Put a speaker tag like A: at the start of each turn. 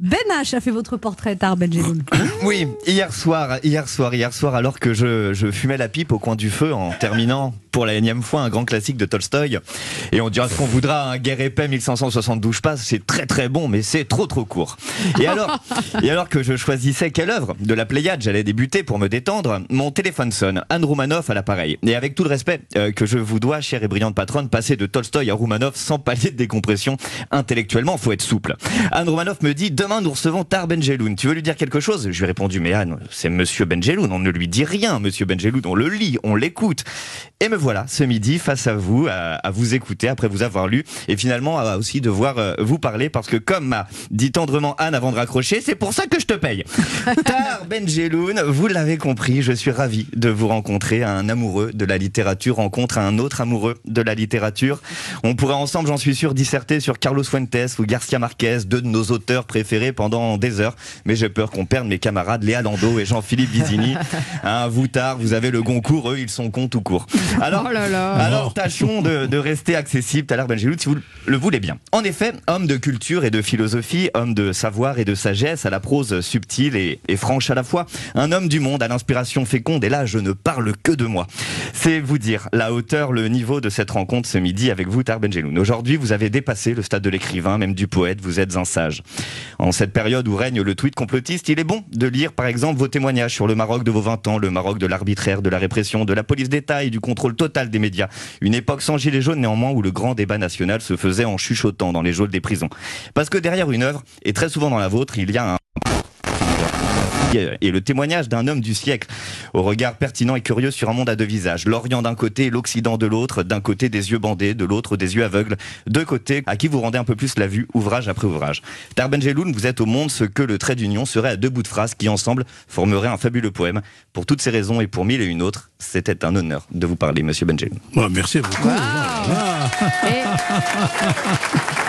A: Ben H a fait votre portrait, Tahar Ben-Jelloun.
B: Oui, hier soir, alors que je fumais la pipe au coin du feu en terminant pour la énième fois un grand classique de Tolstoï. Et on dira ce qu'on voudra, un Guerre épais 1572 pages, c'est très très bon, mais c'est trop court. Et alors que je choisissais quelle œuvre de la Pléiade j'allais débuter pour me détendre, mon téléphone sonne, Anne Roumanoff à l'appareil. Et avec tout le respect que je vous dois, chère et brillante patronne, passer de Tolstoï à Roumanoff sans palier de décompression, intellectuellement, faut être souple. Anne Roumanoff me dit, demain nous recevons Tahar Ben-Jelloun. Tu veux lui dire quelque chose ? Je lui ai répondu, mais Anne, c'est Monsieur Ben-Jelloun, on ne lui dit rien, Monsieur Ben-Jelloun, on le lit, on l'écoute. Et me voilà, ce midi, face à vous, à vous écouter après vous avoir lu, et finalement à aussi devoir vous parler, parce que comme m'a dit tendrement Anne avant de raccrocher, c'est pour ça que je te paye. Tahar Ben-Jelloun, vous l'avez compris, je suis ravi de vous rencontrer. Un amoureux de la littérature rencontre un autre amoureux de la littérature. On pourrait ensemble, j'en suis sûr, disserter sur Carlos Fuentes ou Garcia Marquez, deux de nos auteurs préférés pendant des heures, mais j'ai peur qu'on perde mes camarades Léa Landau et Jean-Philippe Vizini. Vous, Tahar, vous avez le Goncourt, eux ils sont cons tout court. Alors tâchons de rester accessible, Tahar Ben-Jelloun, si vous le voulez bien. En effet, homme de culture et de philosophie, homme de savoir et de sagesse, à la prose subtile et franche à la fois, un homme du monde à l'inspiration féconde, et là je ne parle que de moi. C'est vous dire la hauteur, le niveau de cette rencontre ce midi avec vous, Tahar Ben-Jelloun. Aujourd'hui, vous avez dépassé le stade de l'écrivain, même du poète, vous êtes un sage. En cette période où règne le tweet complotiste, il est bon de lire par exemple vos témoignages sur le Maroc de vos 20 ans, le Maroc de l'arbitraire, de la répression, de la police d'État et du contrôle total des médias. Une époque sans gilets jaunes néanmoins, où le grand débat national se faisait en chuchotant dans les geôles des prisons. Parce que derrière une œuvre, et très souvent dans la vôtre, il y a et le témoignage d'un homme du siècle, au regard pertinent et curieux sur un monde à deux visages. L'Orient d'un côté, l'Occident de l'autre, d'un côté des yeux bandés, de l'autre des yeux aveugles, deux côtés à qui vous rendez un peu plus la vue, ouvrage après ouvrage. Tahar Ben-Jelloun, vous êtes au monde ce que le trait d'union serait à deux bouts de phrases qui ensemble formeraient un fabuleux poème. Pour toutes ces raisons et pour mille et une autres, c'était un honneur de vous parler, Monsieur Ben-Jelloun.
C: Merci beaucoup.
A: Wow.